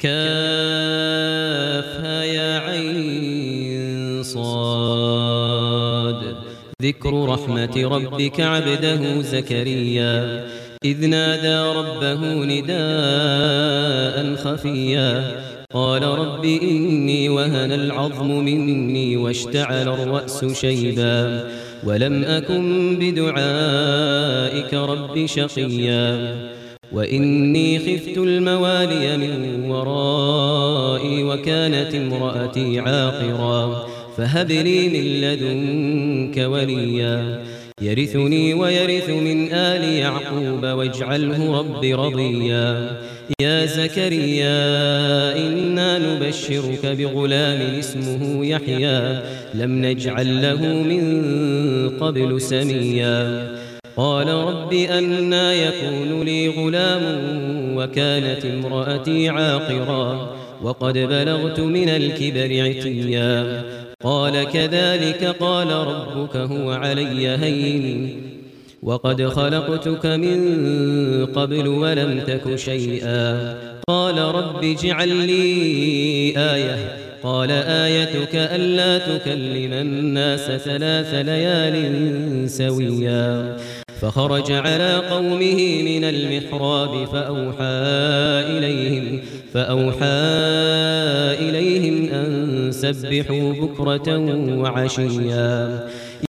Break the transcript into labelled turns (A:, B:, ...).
A: كافها يا عين صاد. ذكر رحمة ربك عبده زكريا إذ نادى ربه نداء خفيا قال رب إني وهن العظم مني واشتعل الرأس شيبا ولم أكن بدعائك رب شقيا وإني خفت الموالي من ورائي وكانت امرأتي عاقرا فهب لي من لدنك وليا يرثني ويرث من آل يعقوب واجعله رب رضيا يا زكريا إنا نبشرك بغلام اسمه يحيى لم نجعل له من قبل سميا قال رب أنى يكون لي غلام وكانت امرأتي عاقرا وقد بلغت من الكبر عتيا قال كذلك قال ربك هو علي هين وقد خلقتك من قبل ولم تك شيئا قال رب اجعل لي آية قال آيتك ألا تكلم الناس 3 ليال سويا فخرج على قومه من المحراب فأوحى إليهم أن سبحوا بكرة وعشيا